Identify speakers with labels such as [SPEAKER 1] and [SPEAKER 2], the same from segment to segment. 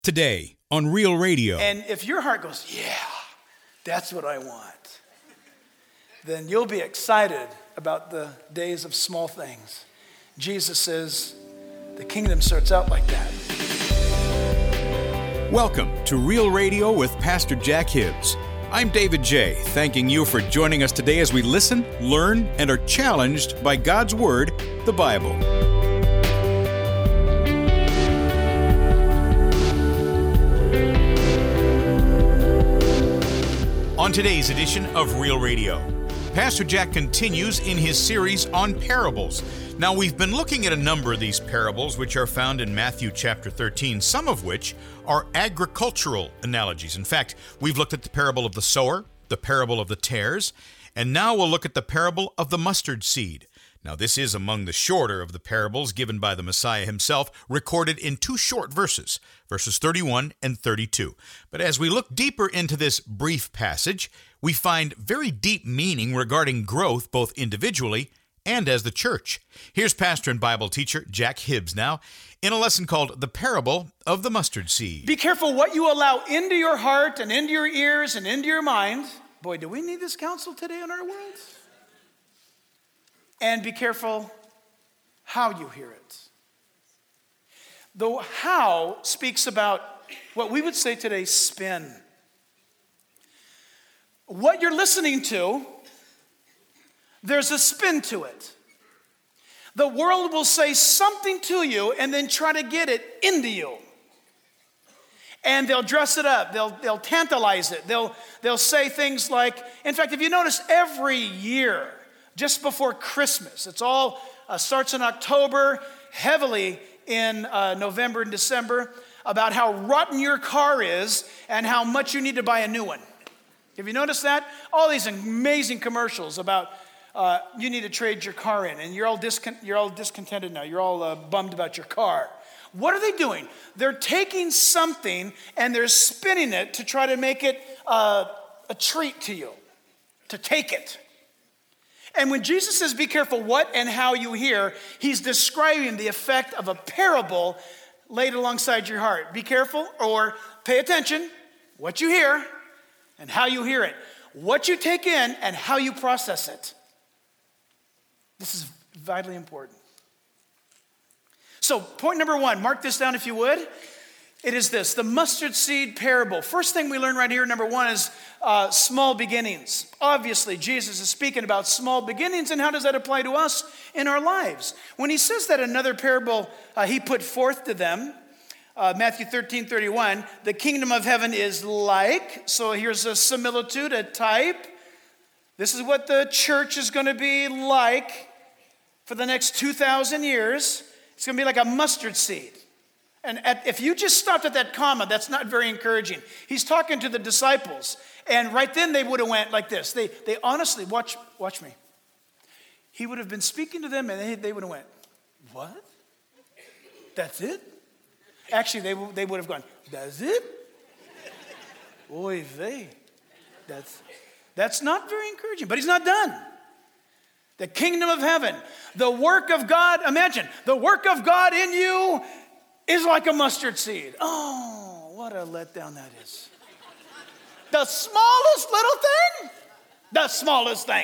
[SPEAKER 1] Today on Real Radio.
[SPEAKER 2] And if your heart goes, yeah, that's what I want, then you'll be excited about the days of small things. Jesus says the kingdom starts out like that.
[SPEAKER 1] Welcome to Real Radio with Pastor Jack Hibbs. I'm David J., thanking you for joining us today as we listen, learn, and are challenged by God's Word, the Bible. On today's edition of Real Radio, Pastor Jack continues in his series on parables. Now, we've been looking at a number of these parables, which are found in Matthew chapter 13, some of which are agricultural analogies. In fact, we've looked at the parable of the sower, the parable of the tares, and now we'll look at the parable of the mustard seed. Now, this is among the shorter of the parables given by the Messiah himself, recorded in two short verses, verses 31 and 32. But as we look deeper into this brief passage, we find very deep meaning regarding growth both individually and as the church. Here's pastor and Bible teacher Jack Hibbs now in a lesson called The Parable of the Mustard Seed.
[SPEAKER 2] Be careful what you allow into your heart and into your ears and into your mind. Boy, do we need this counsel today in our world? And be careful how you hear it. The how speaks about what we would say today, spin. What you're listening to, there's a spin to it. The world will say something to you and then try to get it into you. And they'll dress it up. They'll tantalize it. They'll say things like, in fact, if you notice every year, just before Christmas, it's all starts in October, heavily in November and December, about how rotten your car is and how much you need to buy a new one. Have you noticed that? All these amazing commercials about you need to trade your car in, and you're all discontented now. You're all bummed about your car. What are they doing? They're taking something and they're spinning it to try to make it a treat to you, to take it. And when Jesus says, be careful what and how you hear, he's describing the effect of a parable laid alongside your heart. Be careful, or pay attention, what you hear and how you hear it. What you take in and how you process it. This is vitally important. So, point number one, mark this down if you would. It is this, the mustard seed parable. First thing we learn right here, number one, is small beginnings. Obviously, Jesus is speaking about small beginnings, and how does that apply to us in our lives? When he says that another parable he put forth to them, Matthew 13:31, the kingdom of heaven is like, so here's a similitude, a type. This is what the church is going to be like for the next 2,000 years. It's going to be like a mustard seed. And if you just stopped at that comma, that's not very encouraging. He's talking to the disciples, and right then they would have went like this. They honestly, watch me. He would have been speaking to them, and they would have went, what? That's it? Actually, they would have gone, that's it? Oy vey. That's not very encouraging, but he's not done. The kingdom of heaven, the work of God, imagine, the work of God in you is like a mustard seed. Oh, what a letdown that is. The smallest little thing? The smallest thing.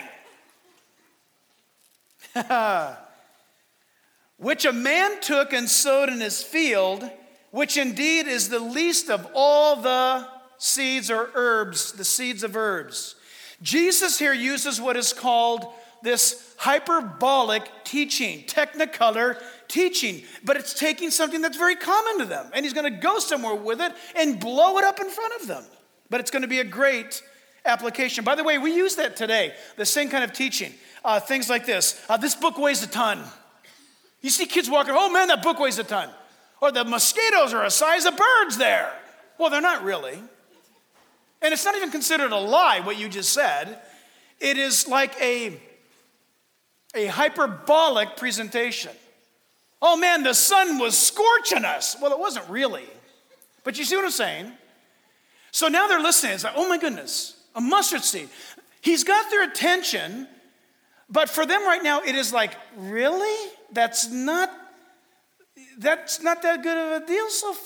[SPEAKER 2] Which a man took and sowed in his field, which indeed is the least of all the seeds or herbs, the seeds of herbs. Jesus here uses what is called this hyperbolic teaching, technicolor teaching, but it's taking something that's very common to them, and he's going to go somewhere with it and blow it up in front of them. But it's going to be a great application. By the way, we use that today, the same kind of teaching. Things like this. This book weighs a ton. You see kids walking, oh man, that book weighs a ton. Or the mosquitoes are the size of birds there. Well, they're not really. And it's not even considered a lie, what you just said. It is like a hyperbolic presentation. Oh man, the sun was scorching us. Well, it wasn't really. But you see what I'm saying? So now they're listening. It's like, oh my goodness, a mustard seed. He's got their attention, but for them right now, it is like, really? That's not that good of a deal so far.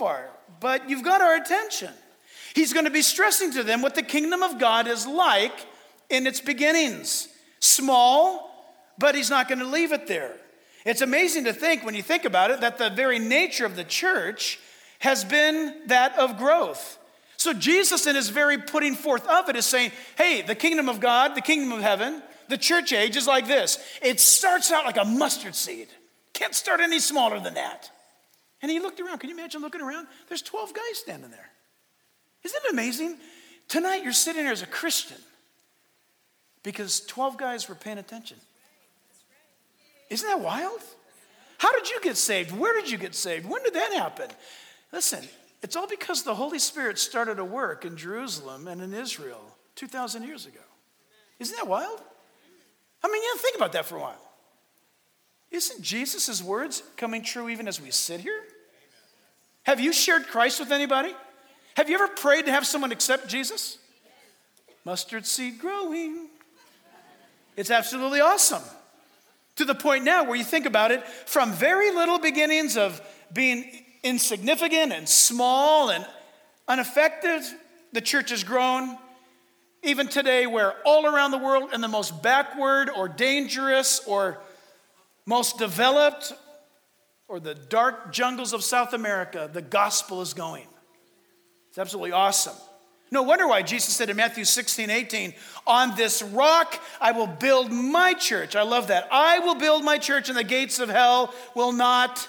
[SPEAKER 2] but you've got our attention. He's going to be stressing to them what the kingdom of God is like in its beginnings. Small, but he's not going to leave it there. It's amazing to think, when you think about it, that the very nature of the church has been that of growth. So Jesus, in his very putting forth of it, is saying, hey, the kingdom of God, the kingdom of heaven, the church age is like this. It starts out like a mustard seed. Can't start any smaller than that. And he looked around. Can you imagine looking around? There's 12 guys standing there. Isn't it amazing? Tonight you're sitting here as a Christian because 12 guys were paying attention. Isn't that wild? How did you get saved? Where did you get saved? When did that happen? Listen, it's all because the Holy Spirit started a work in Jerusalem and in Israel 2,000 years ago. Isn't that wild? I mean, think about that for a while. Isn't Jesus' words coming true even as we sit here? Have you shared Christ with anybody? Have you ever prayed to have someone accept Jesus? Mustard seed growing. It's absolutely awesome. To the point now where you think about it, from very little beginnings of being insignificant and small and ineffective, the church has grown. Even today, where all around the world, in the most backward or dangerous or most developed or the dark jungles of South America, the gospel is going. It's absolutely awesome. No wonder why Jesus said in Matthew 16:18, on this rock I will build my church. I love that. I will build my church and the gates of hell will not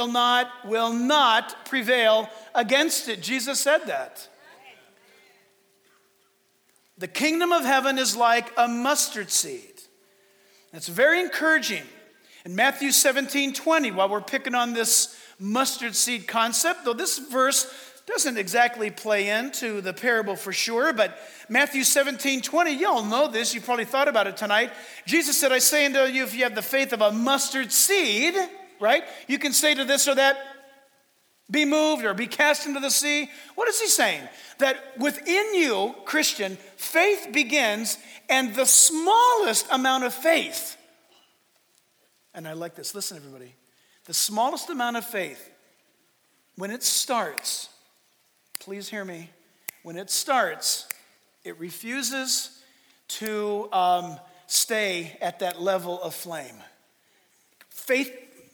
[SPEAKER 2] prevail against it. Jesus said that. The kingdom of heaven is like a mustard seed. That's very encouraging. In Matthew 17:20, while we're picking on this mustard seed concept, though this verse doesn't exactly play into the parable for sure, but Matthew 17:20, you all know this, you probably thought about it tonight. Jesus said, I say unto you, if you have the faith of a mustard seed, right? You can say to this or that, be moved or be cast into the sea. What is he saying? That within you, Christian, faith begins, and the smallest amount of faith, and I like this, listen everybody, the smallest amount of faith, when it starts, please hear me, when it starts, it refuses to stay at that level of flame. Faith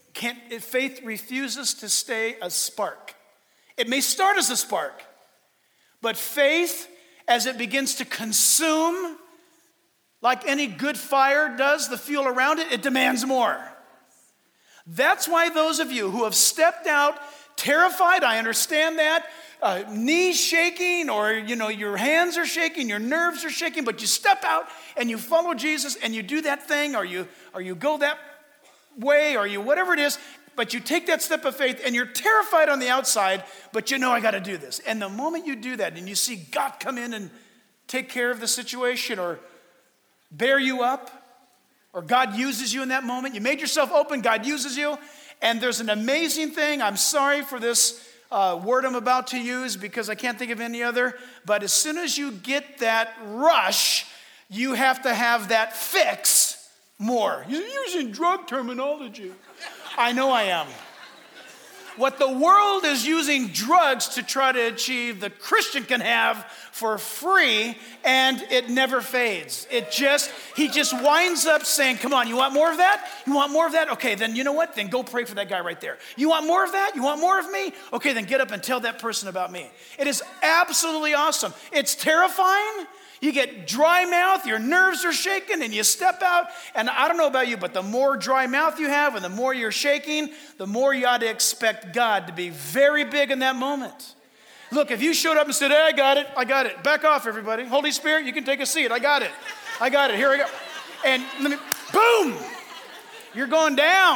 [SPEAKER 2] refuses to stay a spark. It may start as a spark, but faith, as it begins to consume, like any good fire does, the fuel around it, it demands more. That's why those of you who have stepped out terrified, I understand that, knees shaking, or your hands are shaking, your nerves are shaking, but you step out and you follow Jesus and you do that thing, or you go that way, or you whatever it is, but you take that step of faith and you're terrified on the outside, but I got to do this. And the moment you do that and you see God come in and take care of the situation or bear you up, or God uses you in that moment, you made yourself open, God uses you, and there's an amazing thing. I'm sorry for this word I'm about to use because I can't think of any other, but as soon as you get that rush, you have to have that fix more. You're using drug terminology. I know I am. What the world is using drugs to try to achieve, the Christian can have for free, and it never fades. He just winds up saying, come on, you want more of that? You want more of that? Okay, then you know what? Then go pray for that guy right there. You want more of that? You want more of me? Okay, then get up and tell that person about me. It is absolutely awesome. It's terrifying. You get dry mouth, your nerves are shaking, and you step out. And I don't know about you, but the more dry mouth you have and the more you're shaking, the more you ought to expect God to be very big in that moment. Look, if you showed up and said, hey, I got it. Back off, everybody. Holy Spirit, you can take a seat. I got it. Here I go. And boom, you're going down.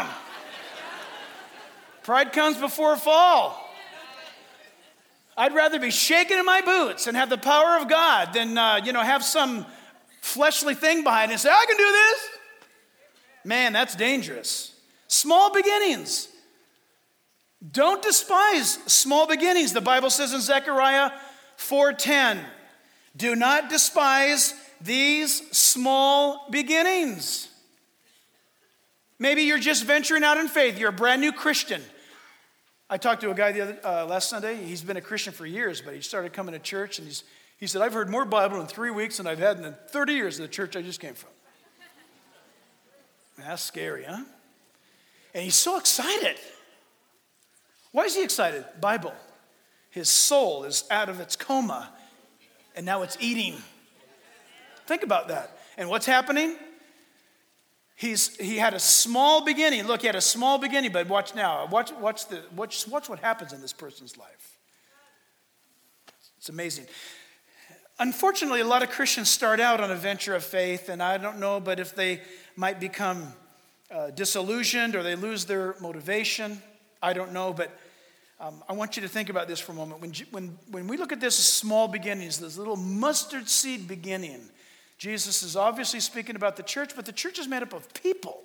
[SPEAKER 2] Pride comes before a fall. I'd rather be shaken in my boots and have the power of God than, have some fleshly thing behind it and say, I can do this. Man, that's dangerous. Small beginnings. Don't despise small beginnings. The Bible says in Zechariah 4:10, do not despise these small beginnings. Maybe you're just venturing out in faith. You're a brand new Christian. I talked to a guy last Sunday. He's been a Christian for years, but he started coming to church, and he said, I've heard more Bible in 3 weeks than I've had in the 30 years of the church I just came from. That's scary, huh? And he's so excited. Why is he excited? Bible. His soul is out of its coma, and now it's eating. Think about that. And what's happening? He had a small beginning. Look, he had a small beginning, but watch now. Watch what happens in this person's life. It's amazing. Unfortunately, a lot of Christians start out on a venture of faith, and I don't know, but if they might become disillusioned or they lose their motivation, I don't know, but I want you to think about this for a moment. When we look at this as small beginnings, this little mustard seed beginning, Jesus is obviously speaking about the church, but the church is made up of people.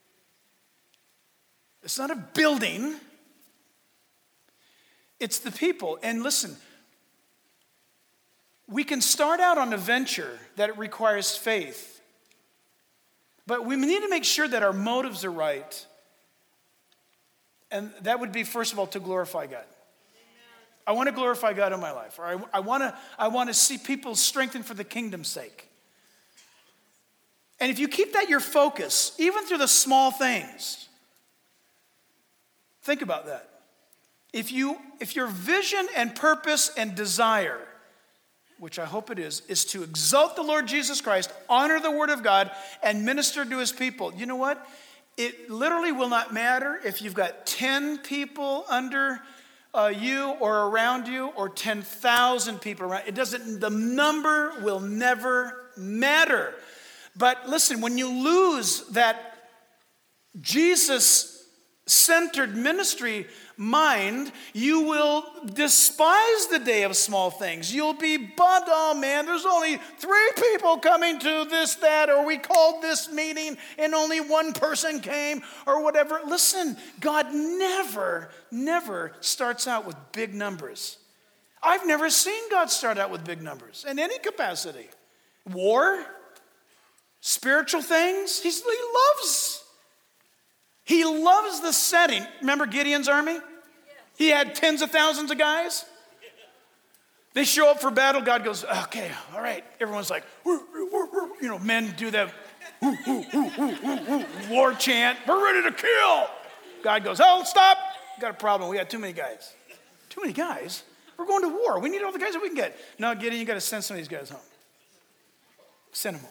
[SPEAKER 2] It's not a building. It's the people. And listen, we can start out on a venture that requires faith, but we need to make sure that our motives are right. And that would be, first of all, to glorify God. I want to glorify God in my life. Or I want to see people strengthened for the kingdom's sake. And if you keep that your focus, even through the small things, think about that. If your vision and purpose and desire, which I hope it is to exalt the Lord Jesus Christ, honor the Word of God, and minister to His people, you know what? It literally will not matter if you've got 10 people under you or around you or 10,000 people around. The number will never matter. But listen, when you lose that Jesus-centered ministry mind, you will despise the day of small things. You'll be bummed, oh man, there's only 3 people coming to this, that, or we called this meeting and only 1 person came, or whatever. Listen, God never starts out with big numbers. I've never seen God start out with big numbers in any capacity. War, spiritual things, He loves the setting. Remember Gideon's army? He had tens of thousands of guys. They show up for battle. God goes, okay, all right. Everyone's like, men do that war chant. We're ready to kill. God goes, oh, stop. Got a problem. We got too many guys. Too many guys? We're going to war. We need all the guys that we can get. No, Gideon, you got to send some of these guys home. Send them home.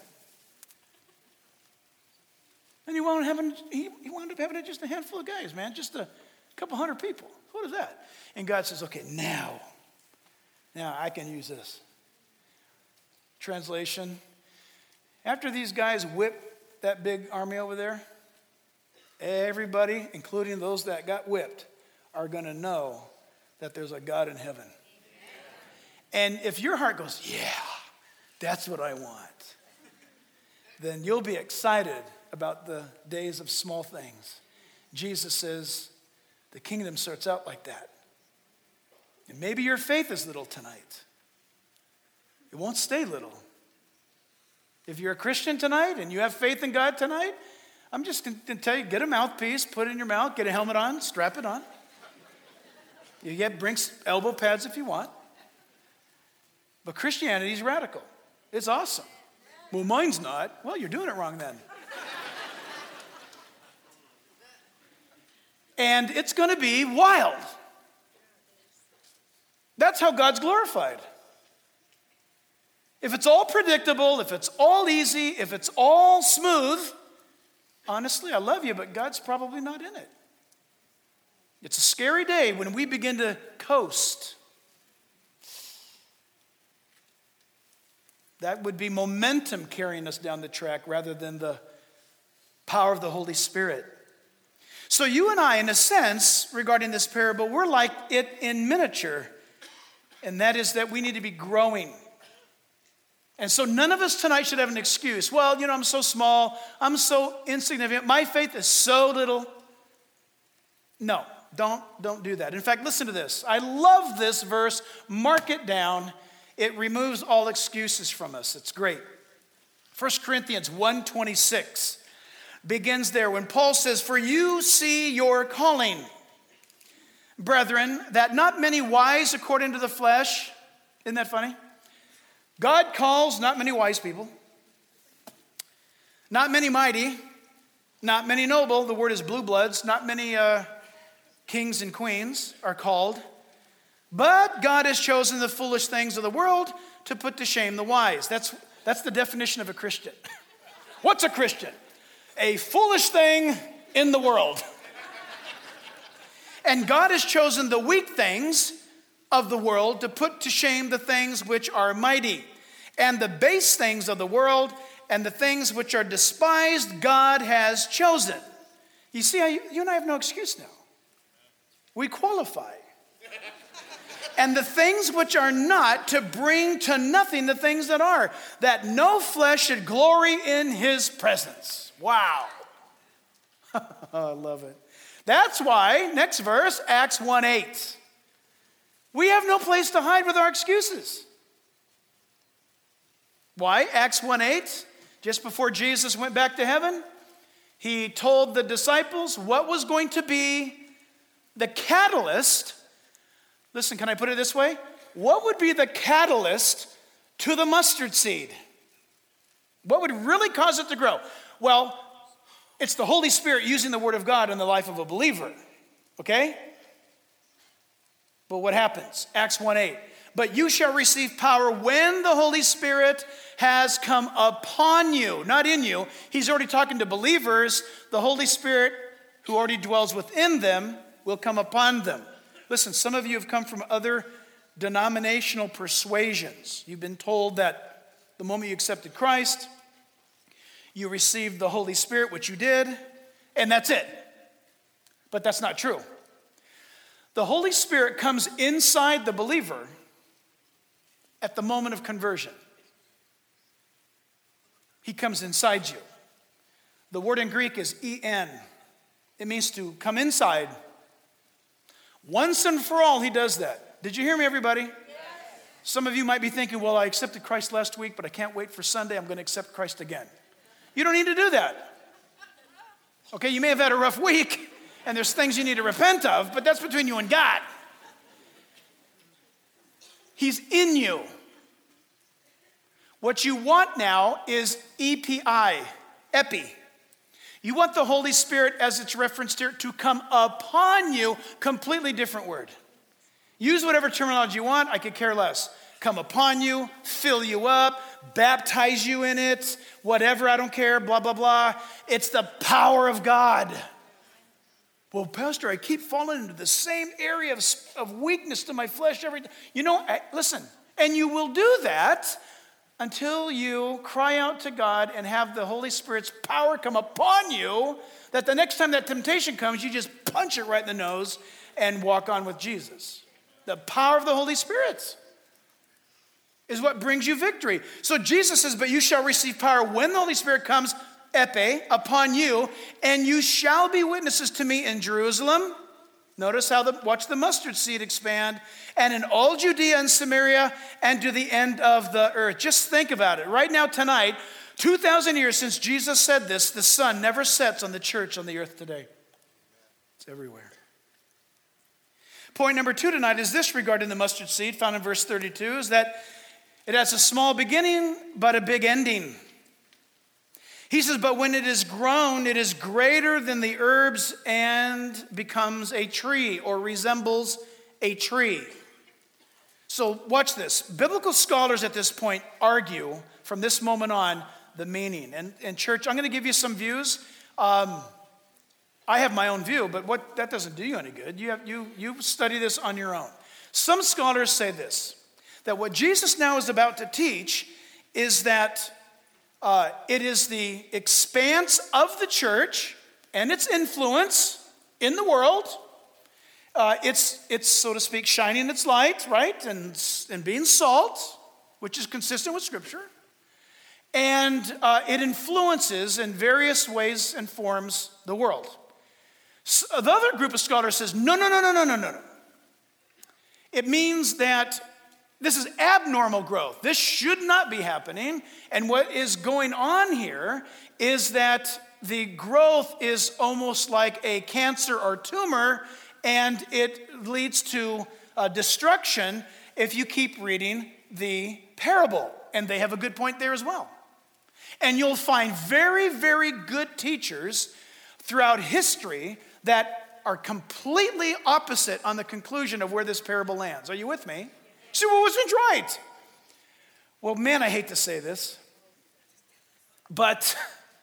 [SPEAKER 2] And he wound up having just a handful of guys, man, just a couple hundred people. What is that? And God says, okay, now I can use this. Translation, after these guys whip that big army over there, everybody, including those that got whipped, are going to know that there's a God in heaven. And if your heart goes, yeah, that's what I want, then you'll be excited about the days of small things. Jesus says the kingdom starts out like that. And maybe your faith is little tonight. It won't stay little. If you're a Christian tonight and you have faith in God tonight, I'm just going to tell you, get a mouthpiece, put it in your mouth, get a helmet on, strap it on. Bring elbow pads if you want. But Christianity is radical. It's awesome. Well, mine's not. Well, you're doing it wrong then. And it's going to be wild. That's how God's glorified. If it's all predictable, if it's all easy, if it's all smooth, honestly, I love you, but God's probably not in it. It's a scary day when we begin to coast. That would be momentum carrying us down the track rather than the power of the Holy Spirit. So you and I, in a sense, regarding this parable, we're like it in miniature. And that is that we need to be growing. And so none of us tonight should have an excuse. Well, I'm so small. I'm so insignificant. My faith is so little. No, don't do that. In fact, listen to this. I love this verse. Mark it down. It removes all excuses from us. It's great. 1 Corinthians 1:26 begins there when Paul says, for you see your calling. brethren, that not many wise according to the flesh, isn't that funny? God calls not many wise people, not many mighty, not many noble, the word is blue bloods, not many kings and queens are called, but God has chosen the foolish things of the world to put to shame the wise. That's the definition of a Christian. What's a Christian? A foolish thing in the world. And God has chosen the weak things of the world to put to shame the things which are mighty, and the base things of the world, and the things which are despised, God has chosen. You see how you and I have no excuse now. We qualify. And the things which are not, to bring to nothing the things that are, that no flesh should glory in his presence. Wow. I love it. That's why, next verse, Acts 1:8. We have no place to hide with our excuses. Why? Acts 1:8, just before Jesus went back to heaven, he told the disciples what was going to be the catalyst. Listen, can I put it this way? What would be the catalyst to the mustard seed? What would really cause it to grow? Well, it's the Holy Spirit using the Word of God in the life of a believer, okay? But what happens? Acts 1:8. But you shall receive power when the Holy Spirit has come upon you, not in you. He's already talking to believers. The Holy Spirit, who already dwells within them, will come upon them. Listen, some of you have come from other denominational persuasions. You've been told that the moment you accepted Christ, you received the Holy Spirit, which you did, and that's it. But that's not true. The Holy Spirit comes inside the believer at the moment of conversion. He comes inside you. The word in Greek is en. It means to come inside. Once and for all, he does that. Did you hear me, everybody? Yes. Some of you might be thinking, well, I accepted Christ last week, but I can't wait for Sunday. I'm going to accept Christ again. You don't need to do that. Okay, you may have had a rough week, and there's things you need to repent of, but that's between you and God. He's in you. What you want now is EPI, epi. You want the Holy Spirit, as it's referenced here, to come upon you. Completely different word. Use whatever terminology you want. I could care less. Come upon you, fill you up, baptize you in it, whatever, I don't care, blah, blah, blah. It's the power of God. Well, Pastor, I keep falling into the same area of weakness to my flesh every day. You know, listen, and you will do that until you cry out to God and have the Holy Spirit's power come upon you, that the next time that temptation comes, you just punch it right in the nose and walk on with Jesus. The power of the Holy Spirit is what brings you victory. So Jesus says, but you shall receive power when the Holy Spirit comes, epi, upon you, and you shall be witnesses to me in Jerusalem. Notice how watch the mustard seed expand, and in all Judea and Samaria and to the end of the earth. Just think about it. Right now, tonight, 2,000 years since Jesus said this, the sun never sets on the church on the earth today. It's everywhere. Point number 2 tonight is this regarding the mustard seed, found in verse 32, is that it has a small beginning, but a big ending. He says, but when it is grown, it is greater than the herbs and becomes a tree or resembles a tree. So watch this. Biblical scholars at this point argue from this moment on the meaning. And church, I'm going to give you some views. I have my own view, but that doesn't do you any good. You study this on your own. Some scholars say this, that what Jesus now is about to teach is that it is the expanse of the church and its influence in the world. It's so to speak, shining its light, right? And being salt, which is consistent with Scripture. And it influences in various ways and forms the world. So the other group of scholars says, no. It means that this is abnormal growth. This should not be happening. And what is going on here is that the growth is almost like a cancer or tumor, and it leads to destruction if you keep reading the parable. And they have a good point there as well. And you'll find very, very good teachers throughout history that are completely opposite on the conclusion of where this parable lands. Are you with me? See, what wasn't right? Well, man, I hate to say this, but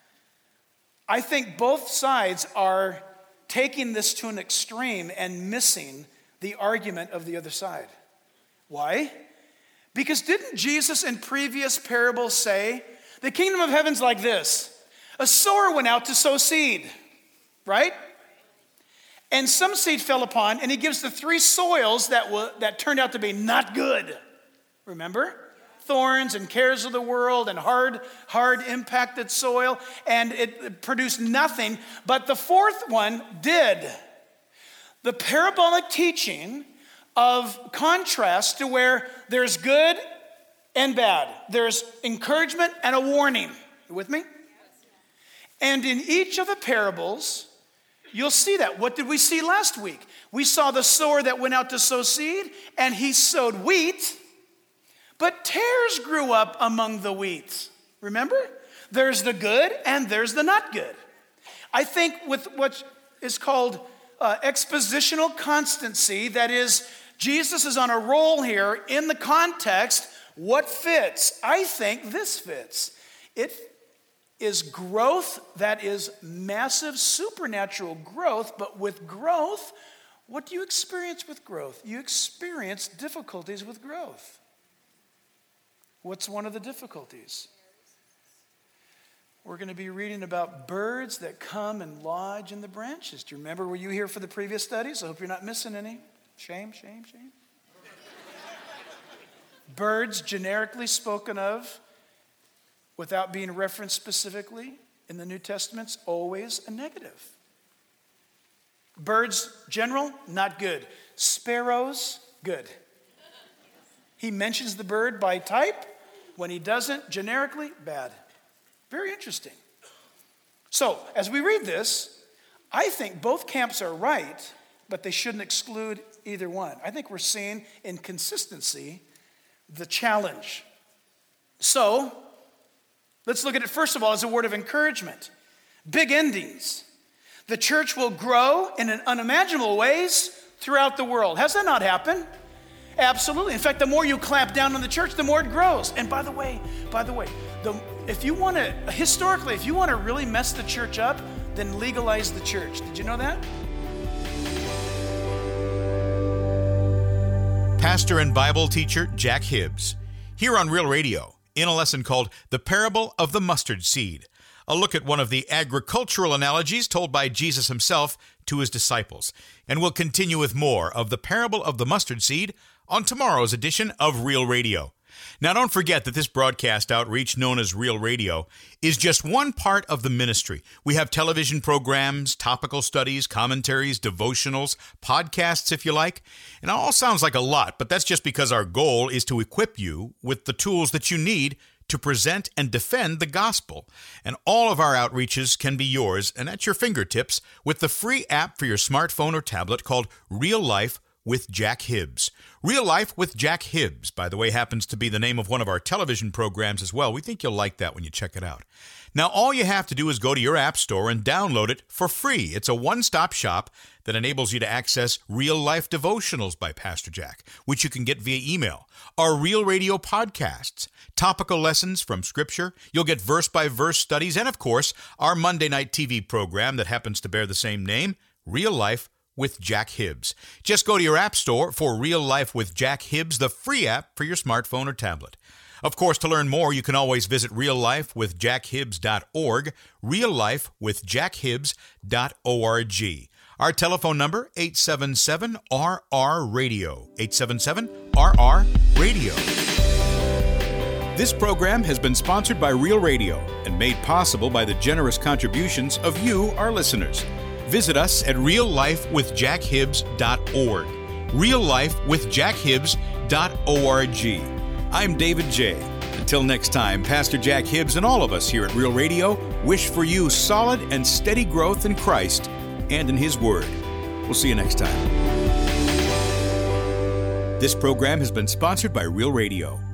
[SPEAKER 2] I think both sides are taking this to an extreme and missing the argument of the other side. Why? Because didn't Jesus in previous parables say, the kingdom of heaven's like this? A sower went out to sow seed, right? And some seed fell upon, and he gives the three soils that turned out to be not good. Remember? Thorns and cares of the world and hard impacted soil, and it produced nothing. But the fourth one did. The parabolic teaching of contrast to where there's good and bad. There's encouragement and a warning. You with me? And in each of the parables, you'll see that. What did we see last week? We saw the sower that went out to sow seed, and he sowed wheat, but tares grew up among the wheat. Remember? There's the good and there's the not good. I think with what is called expositional constancy, that is, Jesus is on a roll here in the context. What fits? I think this fits. It is growth that is massive supernatural growth, but with growth, what do you experience with growth? You experience difficulties with growth. What's one of the difficulties? We're going to be reading about birds that come and lodge in the branches. Do you remember, were you here for the previous studies? I hope you're not missing any. Shame. Birds generically spoken of without being referenced specifically in the New Testament's always a negative. Birds, general, not good. Sparrows, good. He mentions the bird by type. When he doesn't, generically, bad. Very interesting. So, as we read this, I think both camps are right, but they shouldn't exclude either one. I think we're seeing in consistency the challenge. So, let's look at it first of all as a word of encouragement. Big endings. The church will grow in unimaginable ways throughout the world. Has that not happened? Absolutely. In fact, the more you clamp down on the church, the more it grows. And by the way, if you want to really mess the church up, then legalize the church. Did you know that?
[SPEAKER 1] Pastor and Bible teacher Jack Hibbs, here on Real Radio, in a lesson called The Parable of the Mustard Seed, a look at one of the agricultural analogies told by Jesus himself to his disciples. And we'll continue with more of The Parable of the Mustard Seed on tomorrow's edition of Real Radio. Now, don't forget that this broadcast outreach, known as Real Radio, is just one part of the ministry. We have television programs, topical studies, commentaries, devotionals, podcasts, if you like. And it all sounds like a lot, but that's just because our goal is to equip you with the tools that you need to present and defend the gospel. And all of our outreaches can be yours and at your fingertips with the free app for your smartphone or tablet called Real Life with Jack Hibbs. Real Life with Jack Hibbs, by the way, happens to be the name of one of our television programs as well. We think you'll like that when you check it out. Now, all you have to do is go to your app store and download it for free. It's a one-stop shop that enables you to access real-life devotionals by Pastor Jack, which you can get via email, our Real Radio podcasts, topical lessons from Scripture. You'll get verse-by-verse studies, and, of course, our Monday night TV program that happens to bear the same name, Real Life with Jack Hibbs. Just go to your app store for Real Life with Jack Hibbs, the free app for your smartphone or tablet. Of course, to learn more, you can always visit reallifewithjackhibbs.org, reallifewithjackhibbs.org. Our telephone number, 877-RR-RADIO, 877-RR-RADIO. This program has been sponsored by Real Radio and made possible by the generous contributions of you, our listeners. Visit us at reallifewithjackhibbs.org, reallifewithjackhibbs.org. I'm David J. Until next time, Pastor Jack Hibbs and all of us here at Real Radio wish for you solid and steady growth in Christ and in His Word. We'll see you next time. This program has been sponsored by Real Radio.